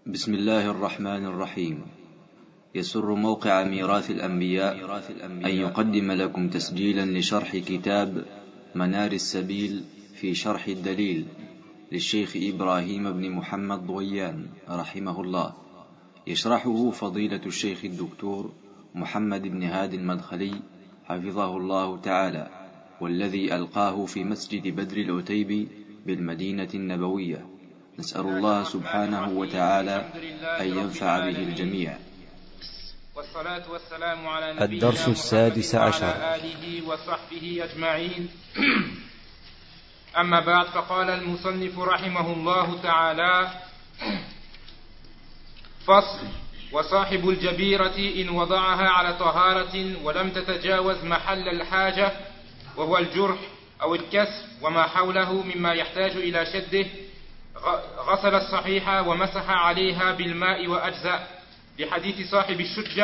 بسم الله الرحمن الرحيم. يسر موقع ميراث الأنبياء أن يقدم لكم تسجيلا لشرح كتاب منار السبيل في شرح الدليل للشيخ إبراهيم بن محمد ضويان رحمه الله، يشرحه فضيلة الشيخ الدكتور محمد بن هادي المدخلي حفظه الله تعالى، والذي ألقاه في مسجد بدر العتيب بالمدينة النبوية. نسأل الله سبحانه وتعالى أن ينفع به الجميع. والصلاة والسلام على نبينا الدرس السادس عشر وعلى آله وصحبه أجمعين. أما بعد، فقال المصنف رحمه الله تعالى: فصل: وصاحب الجبيرة إن وضعها على طهارة ولم تتجاوز محل الحاجة، وهو الجرح أو الكسر وما حوله مما يحتاج إلى شده، غسل الصحيحة ومسح عليها بالماء وأجزأ، لحديث صاحب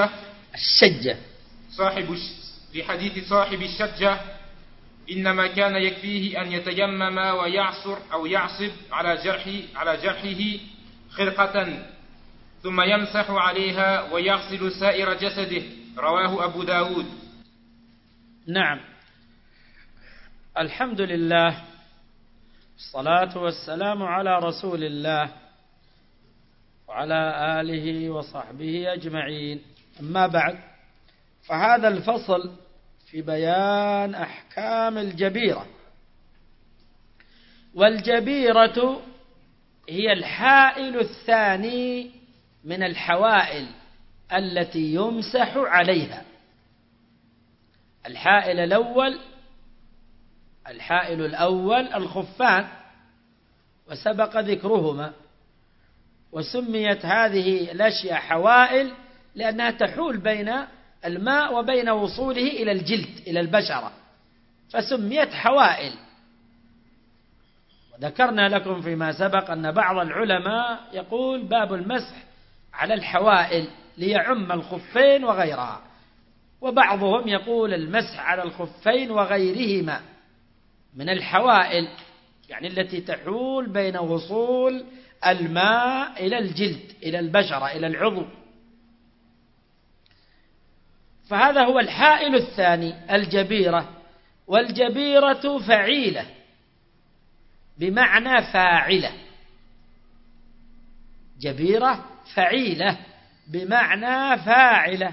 الشجة إنما كان يكفيه أن يتيمم ويعصر أو يعصب على جرحه خرقة ثم يمسح عليها ويغسل سائر جسده. رواه أبو داود. نعم، الحمد لله، الصلاة والسلام على رسول الله وعلى آله وصحبه أجمعين. أما بعد، فهذا الفصل في بيان أحكام الجبيرة. والجبيرة هي الحائل الثاني من الحوائل التي يمسح عليها. الحائل الأول الخفان، وسبق ذكرهما، وسميت هذه الأشياء حوائل لأنها تحول بين الماء وبين وصوله إلى الجلد إلى البشرة، فسميت حوائل. وذكرنا لكم فيما سبق أن بعض العلماء يقول باب المسح على الحوائل ليعم الخفين وغيرها، وبعضهم يقول المسح على الخفين وغيرهما من الحوائل، يعني التي تحول بين وصول الماء إلى الجلد إلى البشرة إلى العضو. فهذا هو الحائل الثاني الجبيرة. والجبيرة فعيلة بمعنى فاعلة. جبيرة فعيلة بمعنى فاعلة،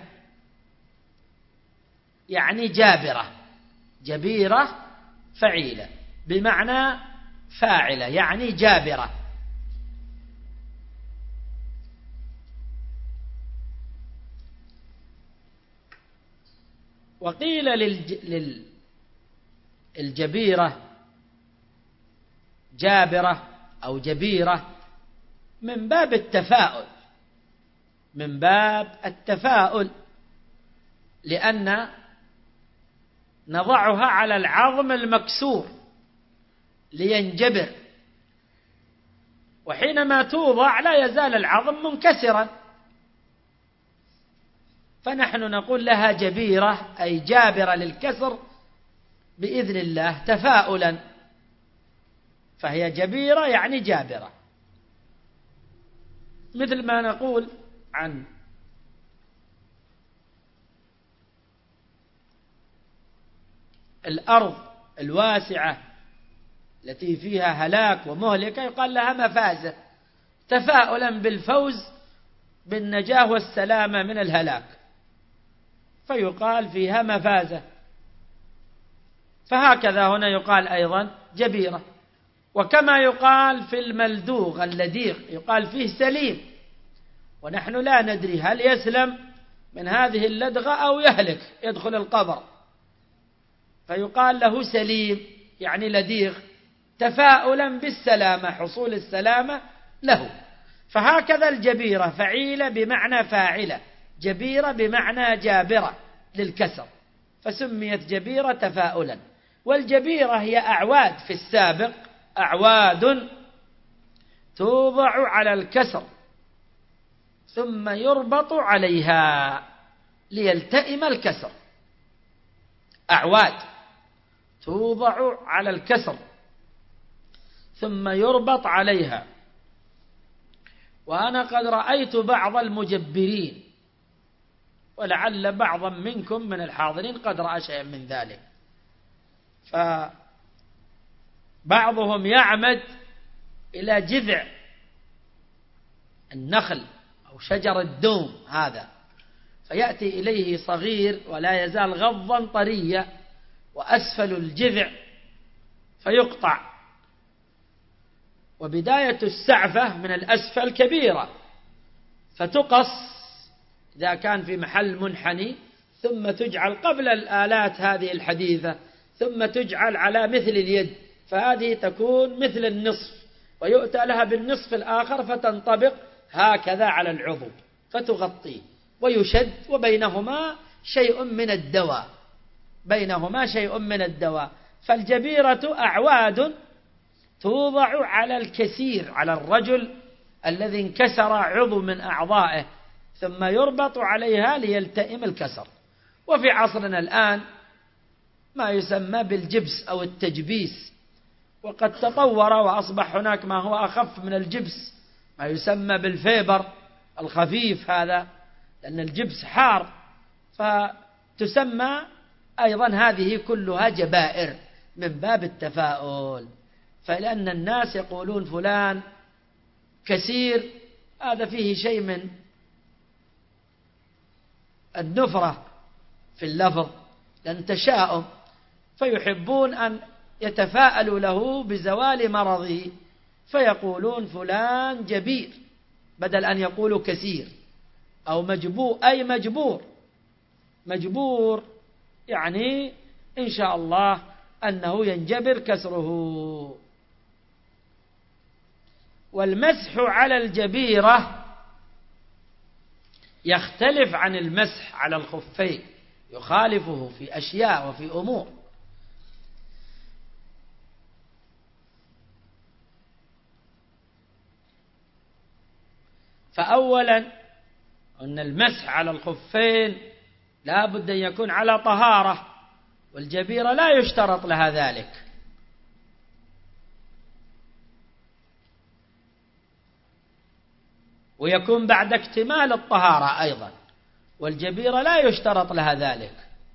يعني جابرة. جبيرة فعيلة بمعنى فاعلة، يعني جابرة. وقيل للجبيرة جابرة أو جبيرة من باب التفاؤل، لأن نضعها على العظم المكسور لينجبر، وحينما توضع لا يزال العظم منكسرا، فنحن نقول لها جبيرة أي جابرة للكسر بإذن الله تفاؤلا، فهي جبيرة يعني جابرة. مثل ما نقول عن الأرض الواسعة التي فيها هلاك ومهلكة يقال لها مفازة، تفاؤلا بالفوز بالنجاة والسلامة من الهلاك، فيقال فيها مفازة. فهكذا هنا يقال أيضا جبيرة. وكما يقال في الملدوغ اللديغ يقال فيه سليم، ونحن لا ندري هل يسلم من هذه اللدغة أو يهلك يدخل القبر، فيقال له سليم يعني لديغ، تفاؤلا بالسلامة، حصول السلامة له. فهكذا الجبيرة فعيلة بمعنى فاعلة، جبيرة بمعنى جابرة للكسر، فسميت جبيرة تفاؤلا. والجبيرة هي أعواد في السابق، أعواد توضع على الكسر ثم يربط عليها ليلتئم الكسر. أعواد توضع على الكسر ثم يربط عليها وأنا قد رأيت بعض المجبرين، ولعل بعضا منكم من الحاضرين قد رأى شيئا من ذلك. فبعضهم يعمد إلى جذع النخل أو شجر الدوم هذا، فيأتي إليه صغير ولا يزال غضا طريا وأسفل الجذع فيقطع، وبداية السعفة من الأسفل كبيرة فتقص إذا كان في محل منحني، ثم تجعل قبل الآلات هذه الحديثة، ثم تجعل على مثل اليد، فهذه تكون مثل النصف، ويؤتى لها بالنصف الآخر فتنطبق هكذا على العضو فتغطيه ويشد، وبينهما شيء من الدواء، بينهما شيء من الدواء. فالجبيرة أعواد توضع على الكثير، على الرجل الذي انكسر عضو من أعضائه، ثم يربط عليها ليلتئم الكسر. وفي عصرنا الآن ما يسمى بالجبس أو التجبيس، وقد تطور وأصبح هناك ما هو أخف من الجبس، ما يسمى بالفيبر الخفيف هذا، لأن الجبس حار، فتسمى أيضا هذه كلها جبائر من باب التفاؤل. فلأن الناس يقولون فلان كثير، هذا فيه شيء من النفرة في اللفظ، لأن تشاؤم، فيحبون أن يتفاءلوا له بزوال مرضه، فيقولون فلان جبير بدل أن يقولوا كثير، أو مجبور، أي مجبور، مجبور يعني إن شاء الله أنه ينجبر كسره. والمسح على الجبيرة يختلف عن المسح على الخفين، يخالفه في أشياء وفي أمور. فأولا أن المسح على الخفين لا بد أن يكون على طهارة، والجبيرة لا يشترط لها ذلك. ويكون بعد اكتمال الطهارة أيضا، والجبيرة لا يشترط لها ذلك.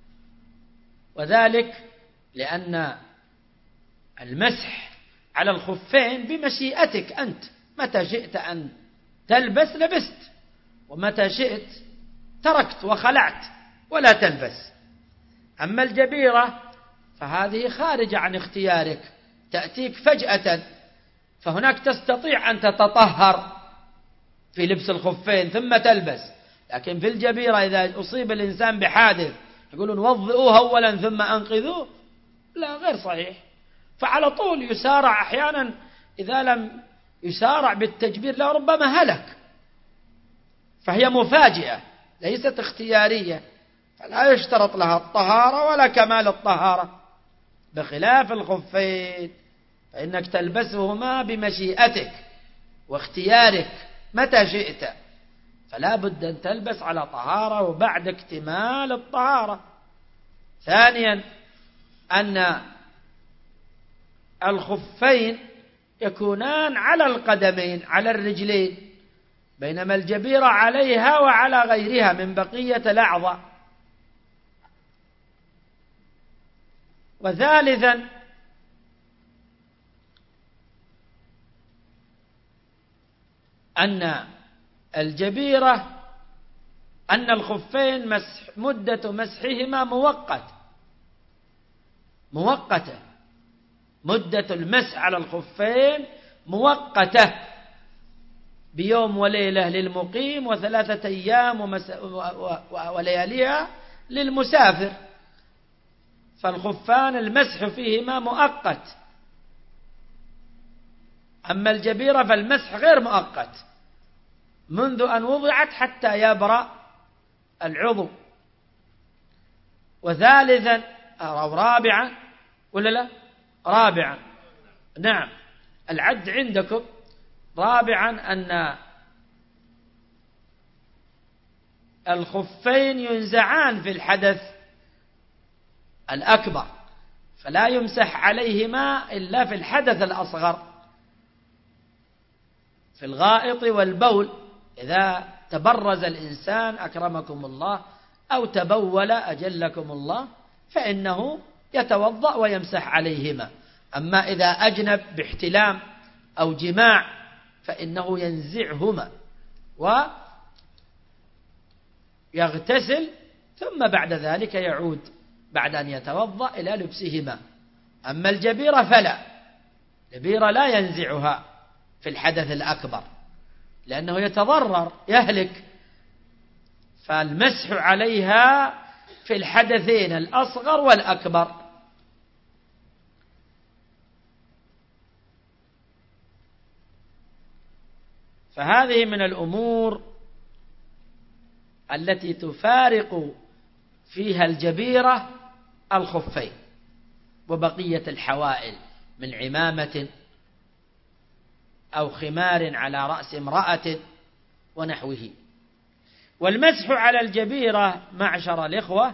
وذلك لأن المسح على الخفين بمشيئتك أنت، متى شئت أن تلبس لبست، ومتى شئت تركت وخلعت ولا تلبس. أما الجبيرة فهذه خارجة عن اختيارك، تأتيك فجأة، فهناك تستطيع أن تتطهر في لبس الخفين ثم تلبس. لكن في الجبيرة إذا أصيب الإنسان بحادث يقولون وضئوه أولا ثم أنقذوه، لا، غير صحيح. فعلى طول يسارع، أحيانا إذا لم يسارع بالتجبير لربما هلك، فهي مفاجئة ليست اختيارية، فلا يشترط لها الطهارة ولا كمال الطهارة، بخلاف الخفين فإنك تلبسهما بمشيئتك واختيارك متى شئت، فلا بد أن تلبس على طهارة وبعد اكتمال الطهارة. ثانيا أن الخفين يكونان على القدمين، على الرجلين، بينما الجبيرة عليها وعلى غيرها من بقية الأعضاء. وثالثا أن الجبيرة، أن الخفين مدة مسحهما مؤقتة، مدة المسح على الخفين مؤقتة، بيوم وليلة للمقيم، و3 أيام ولياليها للمسافر. فالخفان المسح فيهما مؤقت. أما الجبيرة فالمسح غير مؤقت، منذ أن وضعت حتى يبرأ العضو. وثالثا أو رابعا، ولا لا؟ رابعا، نعم، العد عندكم. رابعا أن الخفين ينزعان في الحدث الأكبر، فلا يمسح عليهما إلا في الحدث الأصغر. في الغائط والبول، إذا تبرز الإنسان أكرمكم الله أو تبول أجلكم الله فإنه يتوضأ ويمسح عليهما. أما إذا أجنب باحتلام أو جماع فإنه ينزعهما ويغتسل، ثم بعد ذلك يعود بعد أن يتوضأ إلى لبسهما. أما الجبيرة فلا، الجبيرة لا ينزعها في الحدث الأكبر لأنه يتضرر يهلك، فالمسح عليها في الحدثين الأصغر والأكبر. فهذه من الأمور التي تفارق فيها الجبيرة الخفين وبقية الحوائل من عمامة أو خمار على رأس امرأة ونحوه. والمسح على الجبيرة معشر الإخوة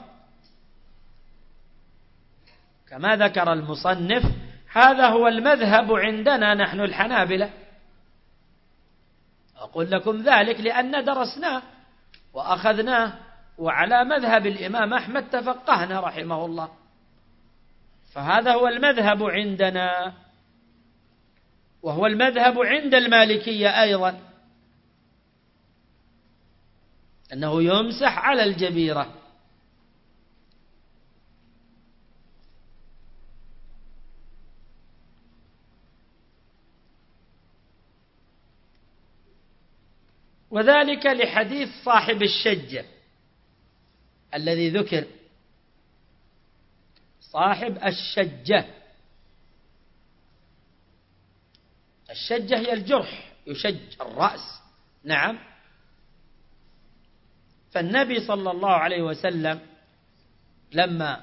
كما ذكر المصنف هذا هو المذهب عندنا نحن الحنابلة. أقول لكم ذلك لأن درسناه وأخذناه، وعلى مذهب الإمام أحمد تفقهنا رحمه الله، فهذا هو المذهب عندنا، وهو المذهب عند المالكية أيضا، أنه يمسح على الجبيرة. وذلك لحديث صاحب الشجة الذي ذكر، صاحب الشجة. الشجة هي الجرح، يشج الرأس، نعم. فالنبي صلى الله عليه وسلم لما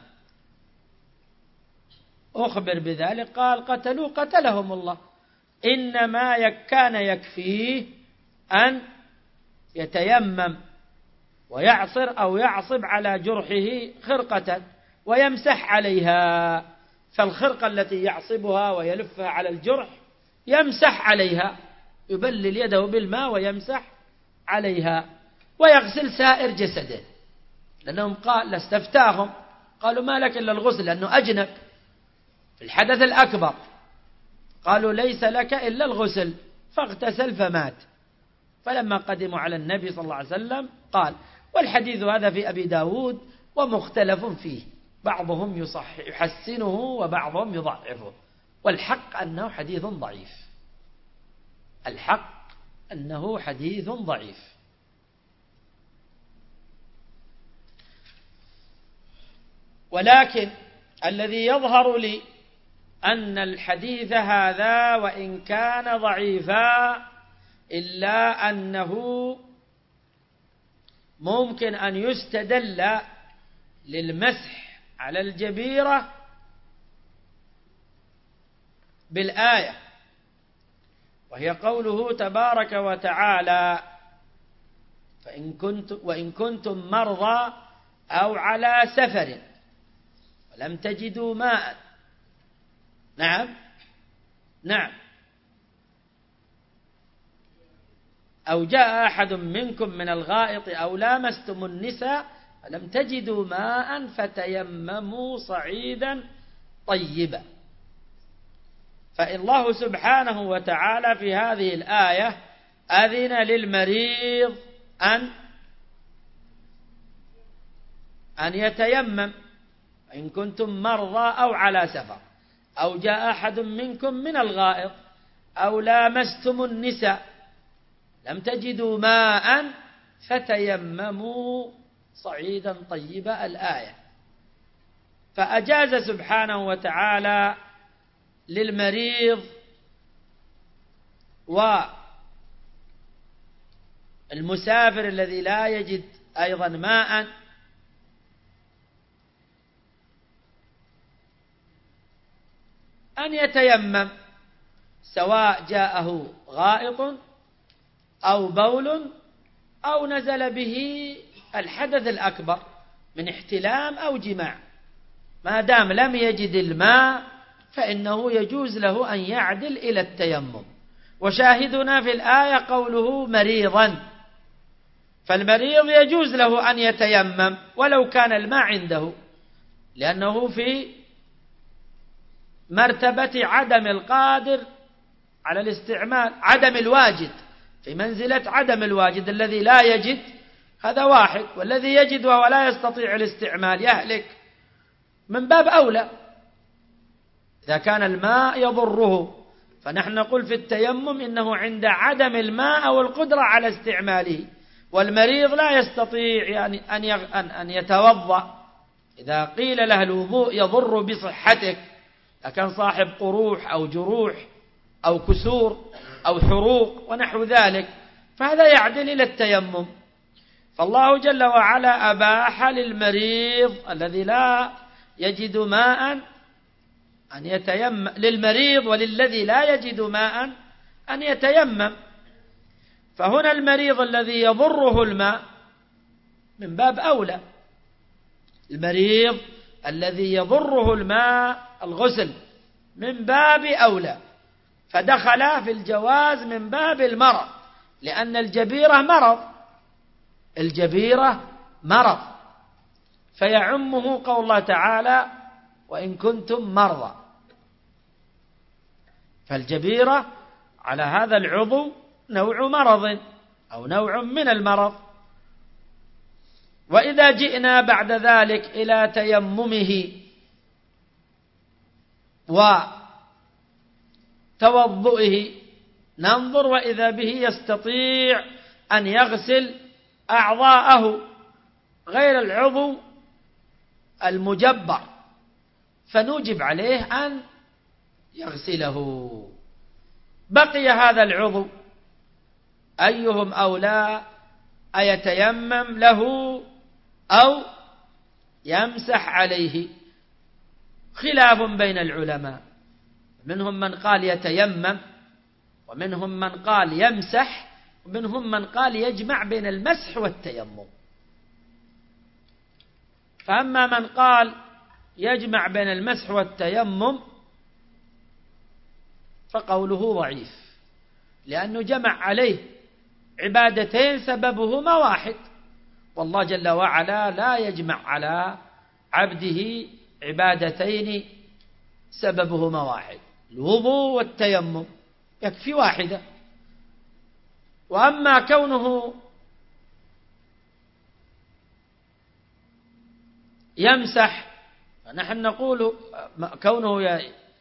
أخبر بذلك قال قتلوا قتلهم الله، إنما كان يكفيه أن يتيمم ويعصر أو يعصب على جرحه خرقة ويمسح عليها. فالخرقة التي يعصبها ويلفها على الجرح يمسح عليها، يبلل يده بالماء ويمسح عليها ويغسل سائر جسده، لأنهم قال استفتاهم قالوا ما لك إلا الغسل، لأنه أجنب في الحدث الأكبر، قالوا ليس لك إلا الغسل، فاغتسل فمات. فلما قدموا على النبي صلى الله عليه وسلم قال، والحديث هذا في أبي داود ومختلف فيه، بعضهم يحسنه وبعضهم يضعفه، والحق أنه حديث ضعيف، الحق أنه حديث ضعيف. ولكن الذي يظهر لي أن الحديث هذا وإن كان ضعيفا إلا أنه ممكن أن يستدل للمسح على الجبيرة بالآية، وهي قوله تبارك وتعالى وإن كنتم مرضى أو على سفر ولم تجدوا ماء. نعم أو جاء أحد منكم من الغائط أو لامستم النساء فلم تجدوا ماء فتيمموا صعيدا طيبا. فالله سبحانه وتعالى في هذه الآية أذن للمريض أن يتيمم، إن كنتم مرضى أو على سفر أو جاء أحد منكم من الغائط أو لامستم النساء لم تجدوا ماء فتيمموا صعيدا طيبا الآية. فأجاز سبحانه وتعالى للمريض والمسافر الذي لا يجد أيضا ماء أن يتيمم، سواء جاءه غائط أو بول أو نزل به الحدث الأكبر من احتلام أو جماع، ما دام لم يجد الماء فإنه يجوز له أن يعدل إلى التيمم. وشاهدنا في الآية قوله مريضا، فالمريض يجوز له أن يتيمم ولو كان الماء عنده، لأنه في مرتبة عدم القادر على الاستعمال، عدم الواجد، في منزلة عدم الواجد. الذي لا يجد هذا واحد، والذي يجد وهو لا يستطيع الاستعمال يهلك، من باب أولى إذا كان الماء يضره. فنحن نقول في التيمم إنه عند عدم الماء أو القدرة على استعماله، والمريض لا يستطيع يعني أن يتوضأ. إذا قيل له الوضوء يضر بصحتك، كان صاحب قروح أو جروح أو كسور أو حروق ونحو ذلك، فهذا يعدل إلى التيمم. فالله جل وعلا أباح للمريض الذي لا يجد ماء أن يتيمم، للمريض وللذي لا يجد ماء أن يتيمم. فهنا المريض الذي يضره الماء من باب أولى، المريض الذي يضره الماء الغسل من باب أولى، فدخل في الجواز من باب المرض، لأن الجبيرة مرض، الجبيرة مرض، فيعمه قول الله تعالى وإن كنتم مرضى. فالجبيرة على هذا العضو نوع مرض أو نوع من المرض. وإذا جئنا بعد ذلك إلى تيممه وتوضؤه ننظر، وإذا به يستطيع أن يغسل أعضاءه غير العضو المجبر، فنوجب عليه أن يغسله. بقي هذا العضو أيهم أولى، أيتيمم له أو يمسح عليه؟ خلاف بين العلماء، منهم من قال يتيمم، ومنهم من قال يمسح، ومنهم من قال يجمع بين المسح والتيمم. فأما من قال يجمع بين المسح والتيمم فقوله ضعيف، لأنه جمع عليه عبادتين سببهما واحد، والله جل وعلا لا يجمع على عبده عبادتين سببهما واحد، الوضوء والتيمم يكفي واحدة. وأما كونه يمسح فنحن نقول كونه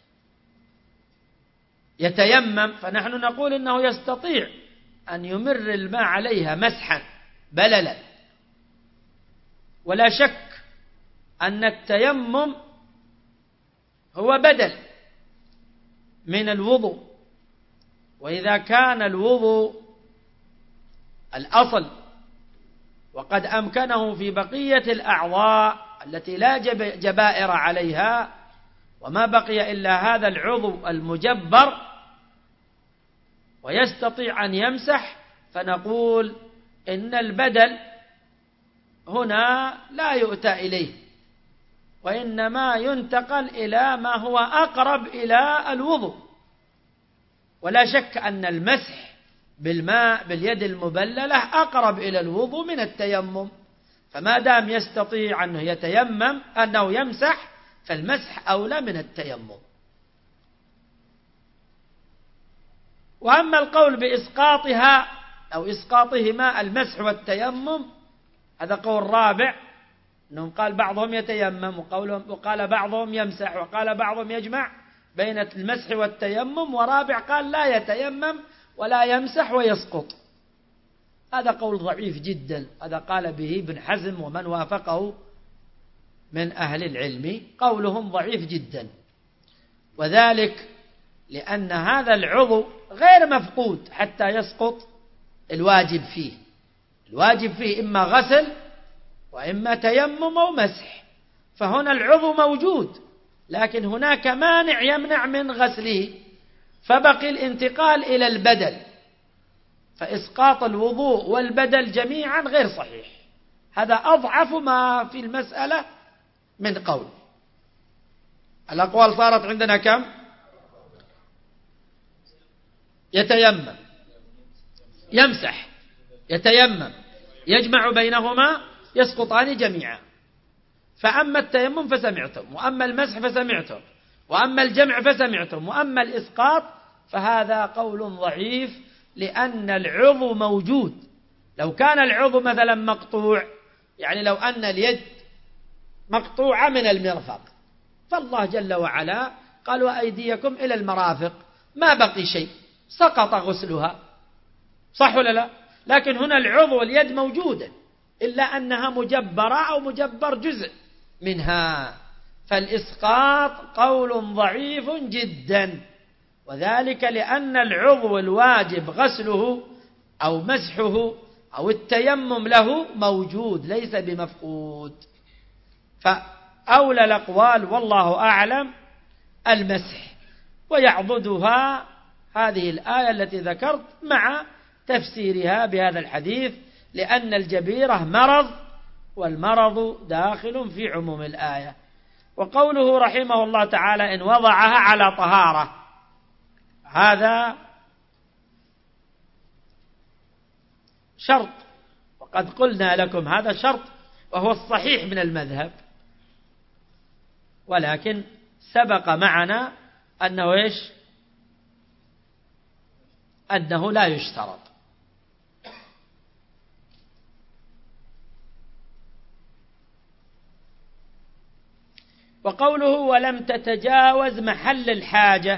يتيمم، فنحن نقول إنه يستطيع أن يمر الماء عليها مسحا بللا. ولا شك أن التيمم هو بدل من الوضوء، وإذا كان الوضوء الأصل وقد أمكنه في بقية الأعضاء التي لا جبائر عليها، وما بقي إلا هذا العضو المجبر ويستطيع أن يمسح، فنقول إن البدل هنا لا يؤتى إليه، وإنما ينتقل إلى ما هو أقرب إلى الوضوء. ولا شك أن المسح بالماء باليد المبللة أقرب إلى الوضوء من التيمم، فما دام يستطيع أنه يتيمم أنه يمسح فالمسح أولى من التيمم. وأما القول بإسقاطها أو إسقاطهما المسح والتيمم هذا قول رابع، أنهم قال بعضهم يتيمم وقال بعضهم يمسح وقال بعضهم يجمع بين المسح والتيمم، ورابع قال لا يتيمم ولا يمسح ويسقط. هذا قول ضعيف جدا، هذا قال به ابن حزم ومن وافقه من أهل العلم، قولهم ضعيف جدا، وذلك لأن هذا العضو غير مفقود حتى يسقط الواجب فيه. الواجب فيه إما غسل وإما تيمم أو مسح، فهنا العضو موجود لكن هناك مانع يمنع من غسله، فبقي الانتقال إلى البدل، فإسقاط الوضوء والبدل جميعا غير صحيح. هذا أضعف ما في المسألة من قول. الأقوال صارت عندنا كم؟ يتيمم، يمسح، يتيمم، يجمع بينهما، يسقطان جميعا. فأما التيمم فسمعتم، وأما المسح فسمعتم، وأما الجمع فسمعتم، وأما الإسقاط فهذا قول ضعيف، لأن العضو موجود. لو كان العضو مثلا مقطوع، يعني لو أن اليد مقطوعة من المرفق، فالله جل وعلا قال وأيديكم إلى المرافق، ما بقي شيء، سقط غسلها، صح ولا لا؟ لكن هنا العضو واليد موجودة، إلا أنها مجبرة أو مجبر جزء منها. فالإسقاط قول ضعيف جدا، وذلك لأن العضو الواجب غسله أو مسحه أو التيمم له موجود ليس بمفقود. فأولى الأقوال والله أعلم المسح، ويعضدها هذه الآية التي ذكرت مع تفسيرها بهذا الحديث، لأن الجبيرة مرض، والمرض داخل في عموم الآية. وقوله رحمه الله تعالى إن وضعها على طهارة، هذا شرط، وقد قلنا لكم هذا شرط وهو الصحيح من المذهب، ولكن سبق معنا أنه إيش؟ أنه لا يشترط. وقوله ولم تتجاوز محل الحاجة،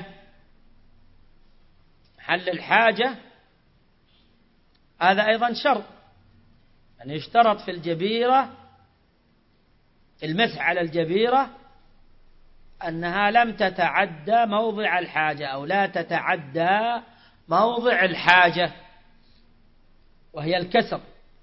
محل الحاجة هذا أيضا شرط، أن يشترط في الجبيرة، في المسح على الجبيرة، أنها لم تتعدى موضع الحاجة أو لا تتعدى موضع الحاجة، وهي الكسر،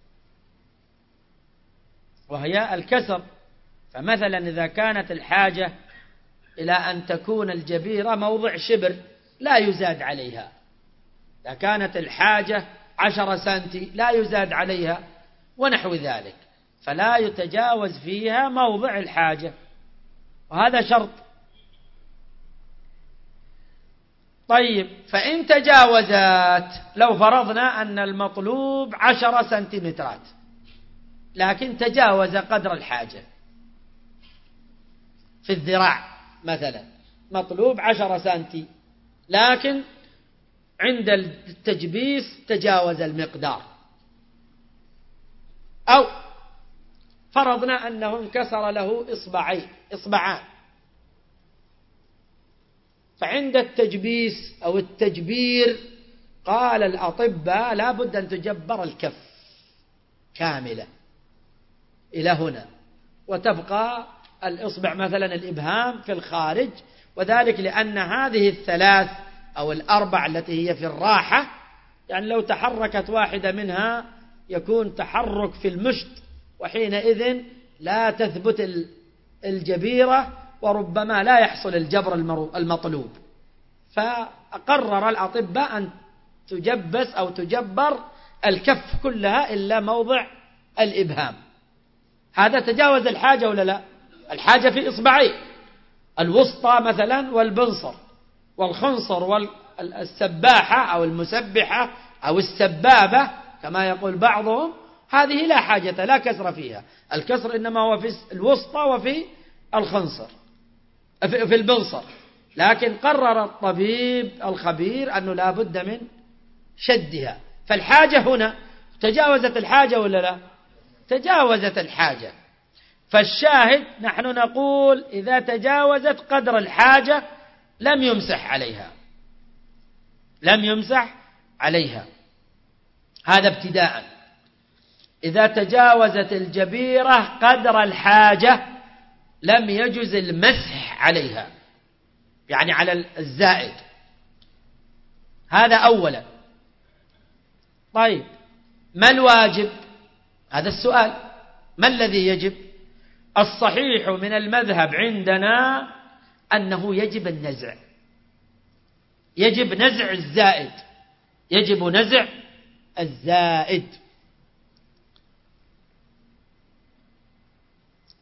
وهي الكسر. فمثلا إذا كانت الحاجة إلى أن تكون الجبيرة موضع شبر لا يزاد عليها، إذا كانت الحاجة 10 سنتي لا يزاد عليها، ونحو ذلك، فلا يتجاوز فيها موضع الحاجة، وهذا شرط. طيب، فإن تجاوزت، لو فرضنا أن المطلوب 10 سنتيمترات لكن تجاوز قدر الحاجة في الذراع مثلا، مطلوب 10 سنتي لكن عند التجبيس تجاوز المقدار، أو فرضنا أنه انكسر له إصبعان، فعند التجبيس أو التجبير قال الأطباء لا بد أن تجبر الكف كاملة إلى هنا، وتبقى الإصبع مثلا الإبهام في الخارج، وذلك لأن هذه الثلاث أو الأربع التي هي في الراحة، يعني لو تحركت واحدة منها يكون تحرك في المشط، وحينئذ لا تثبت الجبيرة، وربما لا يحصل الجبر المطلوب. فقرر الأطباء أن تجبس أو تجبر الكف كلها إلا موضع الإبهام. هذا تجاوز الحاجة ولا لا؟ الحاجة في إصبعين، الوسطى مثلا والبنصر والخنصر والسباحة أو المسبحة أو السبابة كما يقول بعضهم، هذه لا حاجة لا كسر فيها، الكسر إنما هو في الوسطى وفي الخنصر في البنصر. لكن قرر الطبيب الخبير أنه لا بد من شدها، فالحاجة هنا تجاوزت الحاجة ولا لا؟ تجاوزت الحاجة. فالشاهد نحن نقول إذا تجاوزت قدر الحاجة لم يمسح عليها، لم يمسح عليها. هذا ابتداء. إذا تجاوزت الجبيرة قدر الحاجة لم يجز المسح عليها، يعني على الزائد. هذا أولا. طيب، ما الواجب؟ هذا السؤال، ما الذي يجب؟ الصحيح من المذهب عندنا أنه يجب النزع، يجب نزع الزائد، يجب نزع الزائد.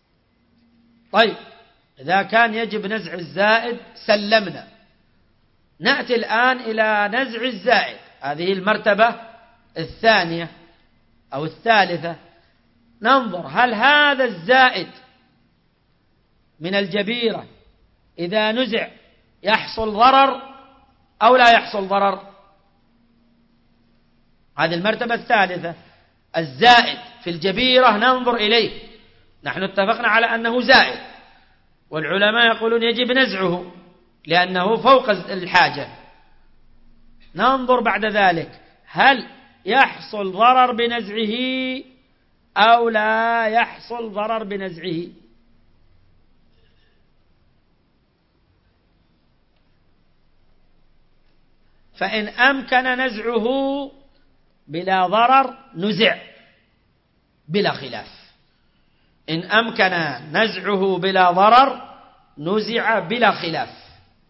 طيب، إذا كان يجب نزع الزائد سلمنا، نأتي الآن إلى نزع الزائد، هذه المرتبة الثانية أو الثالثة. ننظر هل هذا الزائد من الجبيرة إذا نزع يحصل ضرر أو لا يحصل ضرر. هذه المرتبة الثالثة، الزائد في الجبيرة ننظر إليه. نحن اتفقنا على أنه زائد، والعلماء يقولون يجب نزعه لأنه فوق الحاجة. ننظر بعد ذلك هل يحصل ضرر بنزعه أو لا يحصل ضرر بنزعه. فإن أمكن نزعه بلا ضرر نزع بلا خلاف. إن أمكن نزعه بلا ضرر نزع بلا خلاف.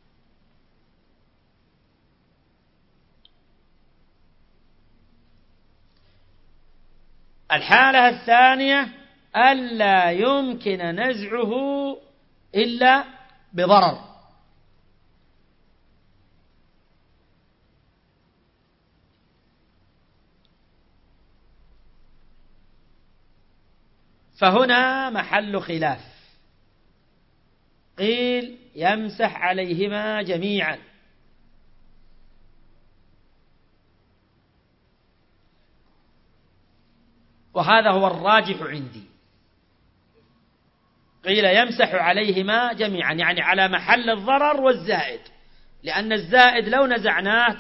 الحالة الثانية ألا يمكن نزعه إلا بضرر. فهنا محل خلاف. قيل يمسح عليهما جميعا، وهذا هو الراجح عندي. قيل يمسح عليهما جميعا، يعني على محل الضرر والزائد، لأن الزائد لو نزعناه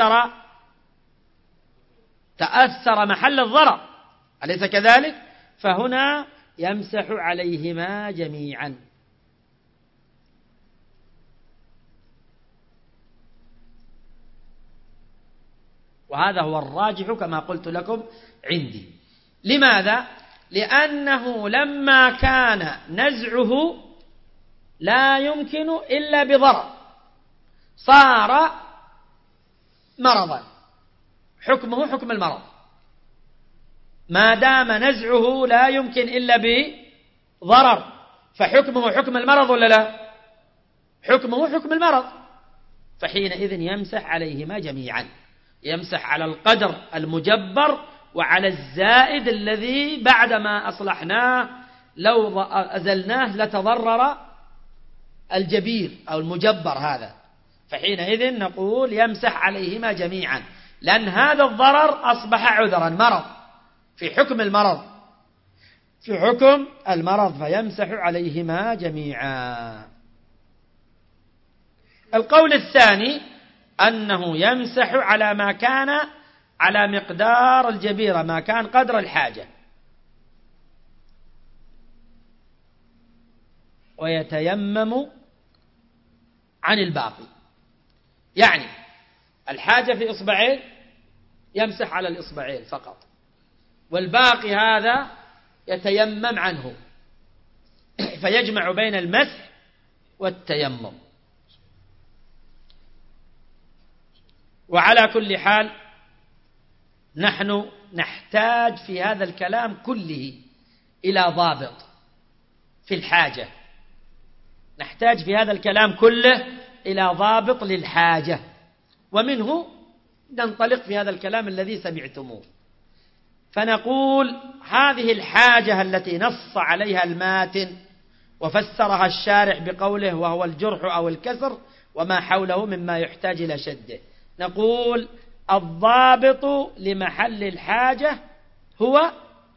تأثر محل الضرر، أليس كذلك؟ فهنا يمسح عليهما جميعا. وهذا هو الراجح كما قلت لكم عندي. لماذا؟ لأنه لما كان نزعه لا يمكن إلا بضرر صار مرضا، حكمه حكم المرض. ما دام نزعه لا يمكن إلا بضرر فحكمه حكم المرض ولا لا؟ حكمه حكم المرض. فحينئذ يمسح عليهما جميعا، يمسح على القدر المجبر وعلى الزائد الذي بعدما أصلحناه لو أزلناه لتضرر الجبير أو المجبر هذا. فحينئذ نقول يمسح عليهما جميعا، لأن هذا الضرر أصبح عذرا، مرض في حكم المرض، في حكم المرض، فيمسح عليهما جميعا. القول الثاني أنه يمسح على ما كان على مقدار الجبيرة، ما كان قدر الحاجة، ويتيمم عن الباقي. يعني الحاجة في إصبعين يمسح على الإصبعين فقط، والباقي هذا يتيمم عنه، فيجمع بين المسح والتيمم. وعلى كل حال نحن نحتاج في هذا الكلام كله إلى ضابط في الحاجة، نحتاج في هذا الكلام كله إلى ضابط للحاجة، ومنه ننطلق في هذا الكلام الذي سمعتموه. فنقول هذه الحاجة التي نص عليها الماتن وفسرها الشارح بقوله وهو الجرح أو الكسر وما حوله مما يحتاج إلى شده، نقول الضابط لمحل الحاجة هو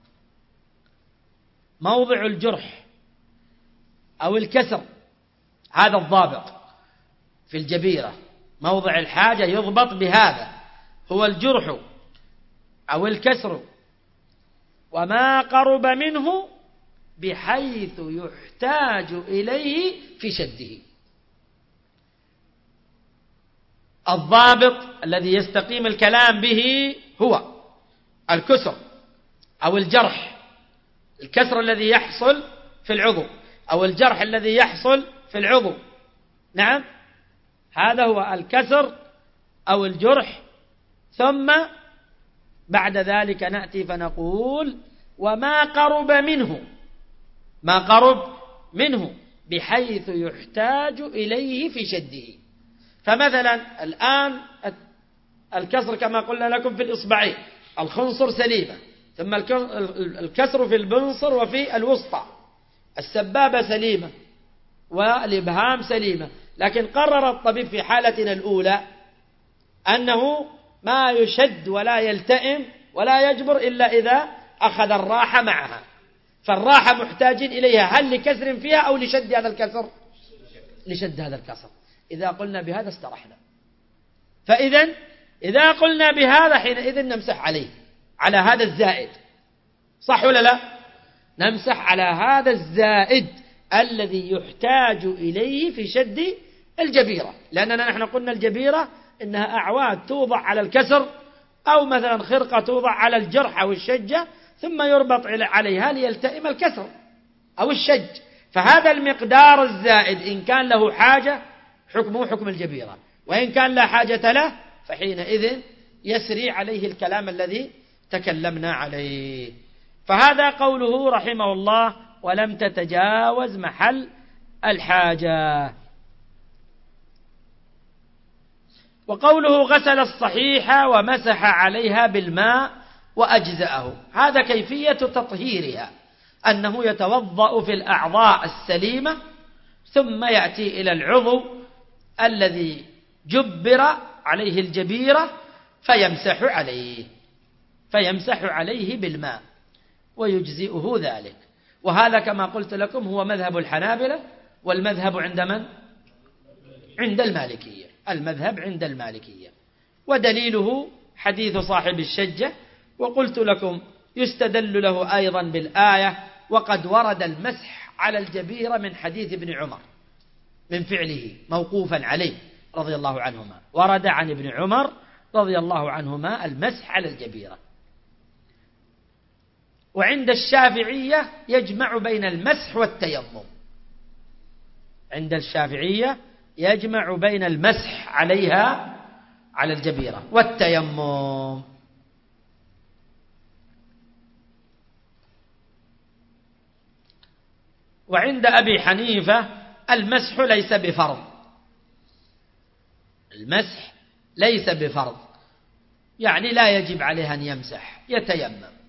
موضع الجرح أو الكسر. هذا الضابط في الجبيرة، موضع الحاجة يضبط بهذا، هو الجرح أو الكسر وما قرب منه بحيث يحتاج إليه في شده. الضابط الذي يستقيم الكلام به هو الكسر أو الجرح، الكسر الذي يحصل في العضو أو الجرح الذي يحصل في العضو. نعم، هذا هو الكسر أو الجرح. ثم بعد ذلك نأتي فنقول وما قرب منه، ما قرب منه بحيث يحتاج إليه في شده. فمثلا الآن الكسر كما قلنا لكم في الإصبعين، الخنصر سليمة، ثم الكسر في البنصر وفي الوسطى، السبابة سليمة والإبهام سليمة، لكن قرر الطبيب في حالتنا الأولى أنه ما يشد ولا يلتئم ولا يجبر إلا إذا أخذ الراحة معها، فالراحة محتاجين إليها، هل لكسر فيها أو لشد هذا الكسر؟ لشد هذا الكسر. إذا قلنا بهذا استرحنا. فإذا إذا قلنا بهذا حينئذ نمسح عليه، على هذا الزائد، صح ولا لا؟ نمسح على هذا الزائد الذي يحتاج إليه في شد الجبيرة، لأننا نحن قلنا الجبيرة إنها أعواد توضع على الكسر، أو مثلا خرقة توضع على الجرح أو الشجة ثم يربط عليها ليلتئم الكسر أو الشج، فهذا المقدار الزائد إن كان له حاجة حكمه حكم الجبيرة، وإن كان لا حاجة له فحينئذ يسري عليه الكلام الذي تكلمنا عليه. فهذا قوله رحمه الله ولم تتجاوز محل الحاجة. وقوله غسل الصحيحة ومسح عليها بالماء وأجزأه، هذا كيفية تطهيرها، أنه يتوضأ في الأعضاء السليمة ثم يأتي إلى العضو الذي جبر عليه الجبيرة فيمسح عليه بالماء ويجزئه ذلك. وهذا كما قلت لكم هو مذهب الحنابلة، والمذهب عند من؟ عند المالكية، المذهب عند المالكية. ودليله حديث صاحب الشجة، وقلت لكم يستدل له أيضا بالآية، وقد ورد المسح على الجبيرة من حديث ابن عمر من فعله موقوفا عليه رضي الله عنهما، ورد عن ابن عمر رضي الله عنهما المسح على الجبيرة. وعند الشافعية يجمع بين المسح والتيمم، عند الشافعية يجمع بين المسح عليها على الجبيرة والتيمم. وعند أبي حنيفة المسح ليس بفرض، المسح ليس بفرض، يعني لا يجب عليه أن يمسح، يتيمم.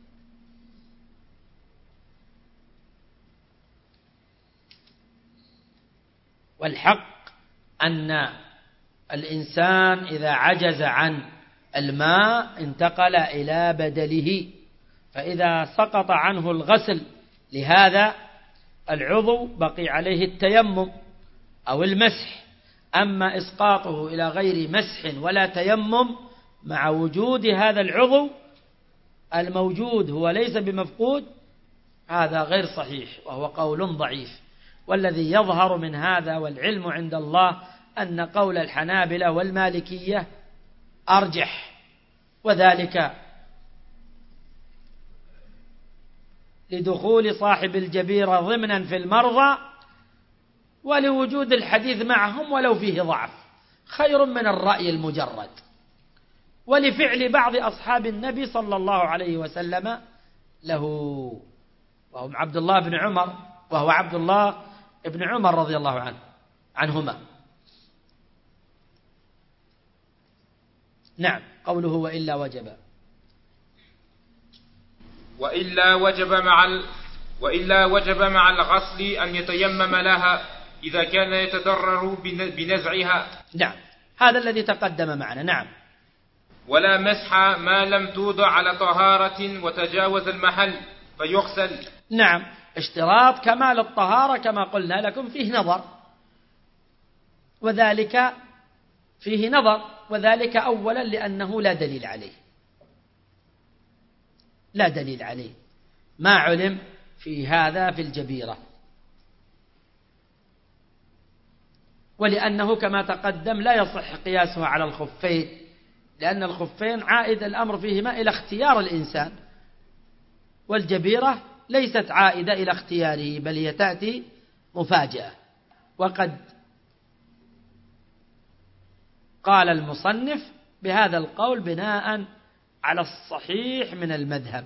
والحق أن الإنسان إذا عجز عن الماء انتقل إلى بدله، فإذا سقط عنه الغسل لهذا العضو بقي عليه التيمم أو المسح. أما إسقاطه إلى غير مسح ولا تيمم مع وجود هذا العضو الموجود هو ليس بمفقود، هذا غير صحيح وهو قول ضعيف. والذي يظهر من هذا والعلم عند الله أن قول الحنابلة والمالكية أرجح، وذلك لدخول صاحب الجبيرة ضمنا في المرضى، ولوجود الحديث معهم ولو فيه ضعف خير من الرأي المجرد، ولفعل بعض أصحاب النبي صلى الله عليه وسلم له، وهم عبد الله بن عمر، وهو عبد الله بن عمر رضي الله عنهما. نعم. قوله وإلا وجب مع الغسل أن يتيمم لها إذا كان يتضرر بنزعها. نعم، هذا الذي تقدم معنا. نعم. ولا مسح ما لم توضع على طهارة وتجاوز المحل فيغسل. نعم، اشتراط كمال الطهارة كما قلنا لكم فيه نظر، وذلك أولا لأنه لا دليل عليه، ما علم في هذا في الجبيرة، ولأنه كما تقدم لا يصح قياسه على الخفين، لأن الخفين عائد الأمر فيهما إلى اختيار الإنسان، والجبيرة ليست عائدة إلى اختياره، بل هي تأتي مفاجأة. وقد قال المصنف بهذا القول بناء على الصحيح من المذهب.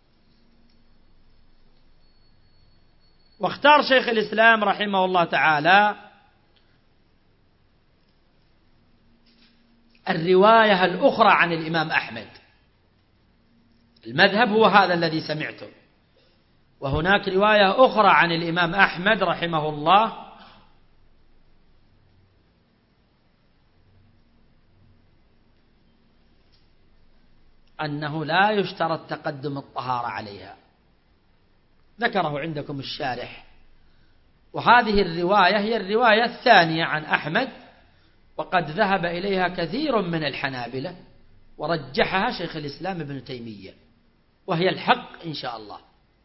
واختار شيخ الإسلام رحمه الله تعالى الرواية الأخرى عن الإمام أحمد. المذهب هو هذا الذي سمعته، وهناك رواية أخرى عن الإمام أحمد رحمه الله أنه لا يشترط تقدم الطهارة عليها، ذكره عندكم الشارح. وهذه الرواية هي الرواية الثانية عن أحمد، وقد ذهب إليها كثير من الحنابلة ورجحها شيخ الإسلام ابن تيمية، وهي الحق إن شاء الله.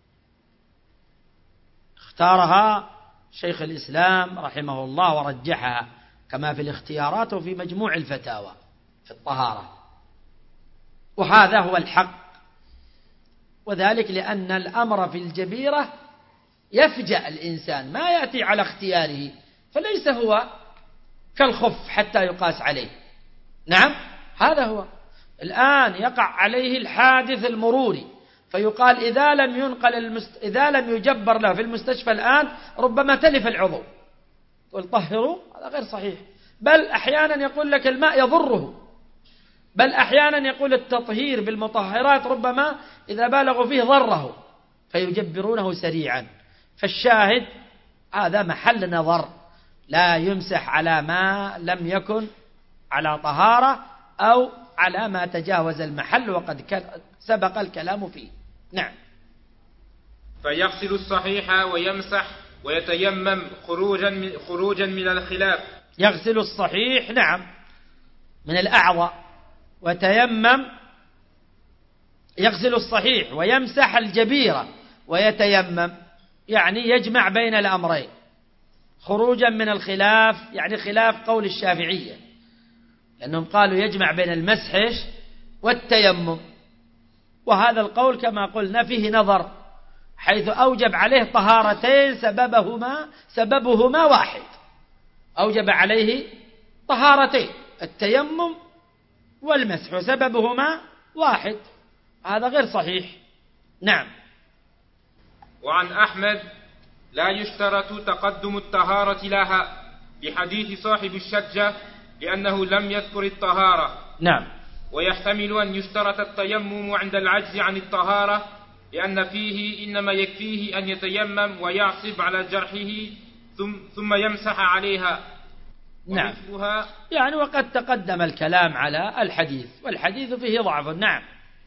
اختارها شيخ الإسلام رحمه الله ورجحها كما في الاختيارات وفي مجموع الفتاوى في الطهارة، وهذا هو الحق. وذلك لأن الأمر في الجبيرة يفجأ الإنسان، ما يأتي على اختياره، فليس هو كالخف حتى يقاس عليه. نعم، هذا هو. الآن يقع عليه الحادث المروري، فيقال إذا لم يجبر له في المستشفى الآن ربما تلف العضو، تقول طهروا، هذا غير صحيح. بل أحيانا يقول لك الماء يضره، بل أحيانا يقول التطهير بالمطهرات ربما إذا بالغوا فيه ضره، فيجبرونه سريعا. فالشاهد هذا محل نظر، لا يمسح على ما لم يكن على طهارة أو على ما تجاوز المحل، وقد سبق الكلام فيه. نعم. فيغسل الصحيح ويمسح ويتيمم خروجا من الخلاف. يغسل الصحيح، نعم، من الأعضاء، وتيمم. يغسل الصحيح ويمسح الجبيرة ويتيمم، يعني يجمع بين الأمرين. خروجا من الخلاف يعني خلاف قول الشافعية، لأنهم قالوا يجمع بين المسح والتيمم، وهذا القول كما قلنا فيه نظر، حيث أوجب عليه طهارتين سببهما واحد، أوجب عليه طهارتين، التيمم والمسح، وسببهما واحد، هذا غير صحيح. نعم. وعن أحمد لا يشترط تقدم الطهارة لها بحديث صاحب الشجة لأنه لم يذكر الطهارة. نعم. ويحتمل أن يشترط التيمم عند العجز عن الطهارة، لأن فيه إنما يكفيه أن يتيمم ويعصب على جرحه ثم يمسح عليها. نعم، يعني وقد تقدم الكلام على الحديث، والحديث فيه ضعف. نعم.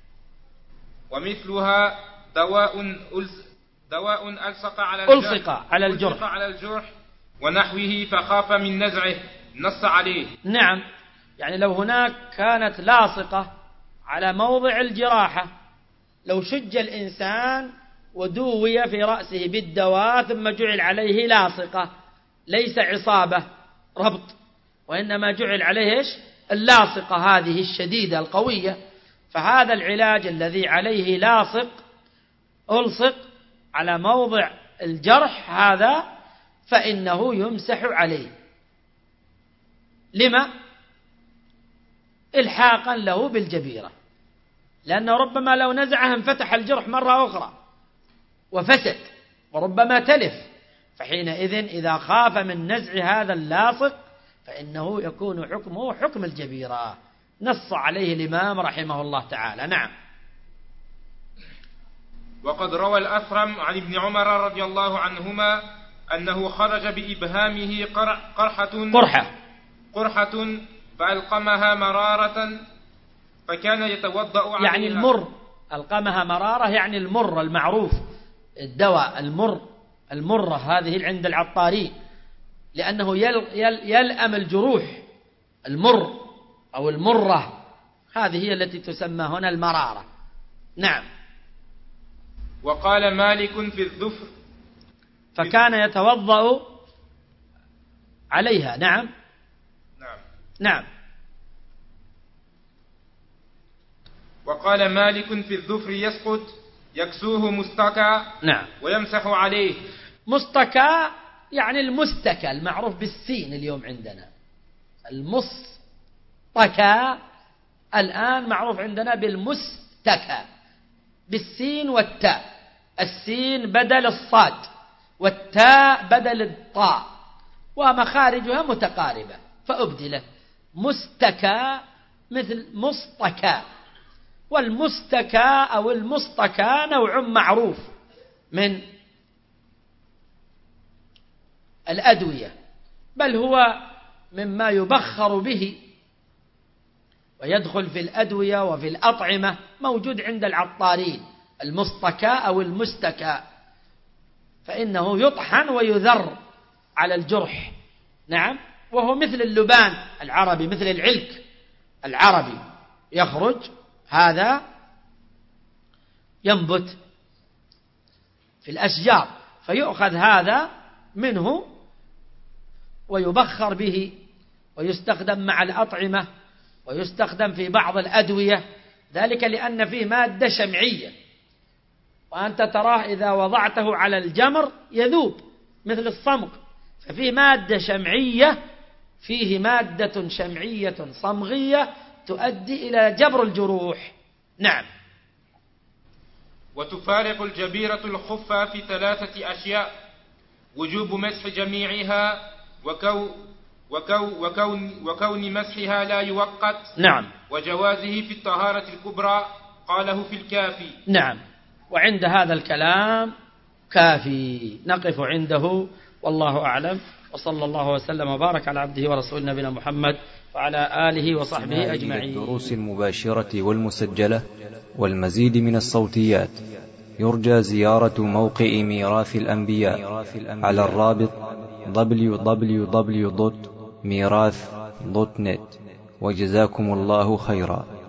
ومثلها دواء ألصق على الجرح ونحوه فخاف من نزعه، نص عليه. نعم، يعني لو هناك كانت لاصقة على موضع الجراحة، لو شج الإنسان ودوي في رأسه بالدواء ثم جعل عليه لاصقة، ليس عصابة ربط، وإنما جعل عليه اللاصقة هذه الشديدة القوية، فهذا العلاج الذي عليه لاصق ألصق على موضع الجرح هذا فإنه يمسح عليه. لما؟ إلحاقا له بالجبيرة، لأنه ربما لو نزعه انفتح الجرح مرة أخرى وفسد، وربما تلف، فحينئذ إذا خاف من نزع هذا اللاصق فإنه يكون حكمه حكم الجبيرة، نص عليه الإمام رحمه الله تعالى. نعم. وقد روى الأثرم عن ابن عمر رضي الله عنهما أنه خرج بإبهامه قرحة فألقمها مرارة فكان يتوضأ عليها. يعني المر، ألقمها مرارة يعني المر المعروف، الدواء المرة هذه عند العطارين، لأنه يلأم الجروح. المر أو المرة هذه هي التي تسمى هنا المرارة. نعم. وقال مالك في الظفر فكان يتوضأ عليها. نعم. نعم. وقال مالك في الظفر يسقط يكسوه مستكى. نعم. ويمسح عليه. مستكى يعني المستكى المعروف بالسين اليوم عندنا، المستكى الآن معروف عندنا بالمستكى بالسين والتاء، السين بدل الصاد والتاء بدل الطاء، ومخارجها متقاربة فأبدلت مستكى مثل مصطكى، والمستكى أو المصطكى نوع معروف من الأدوية، بل هو مما يبخر به ويدخل في الأدوية وفي الأطعمة، موجود عند العطارين المصطكى أو المستكى، فإنه يطحن ويذر على الجرح. نعم، وهو مثل اللبان العربي، مثل العلك العربي، يخرج هذا ينبت في الأشجار، فيؤخذ هذا منه ويبخر به ويستخدم مع الأطعمة ويستخدم في بعض الأدوية، ذلك لأن فيه مادة شمعية، وأنت تراه إذا وضعته على الجمر يذوب مثل الصمغ، ففيه مادة شمعية، فيه مادة شمعية صمغية تؤدي إلى جبر الجروح. نعم. وتفارق الجبيرة الخف في 3 أشياء: وجوب مسح جميعها، وكون مسحها لا يوقت. نعم. وجوازه في الطهارة الكبرى، قاله في الكافي. نعم. وعند هذا الكلام كافي، نقف عنده، والله أعلم، وصلى الله وسلم وبارك على عبده ورسول نبينا محمد وعلى آله وصحبه أجمعين. الدروس المباشرة والمسجلة والمزيد من الصوتيات يرجى زيارة موقع ميراث الأنبياء على الرابط www.mirath.net. وجزاكم الله خيرا.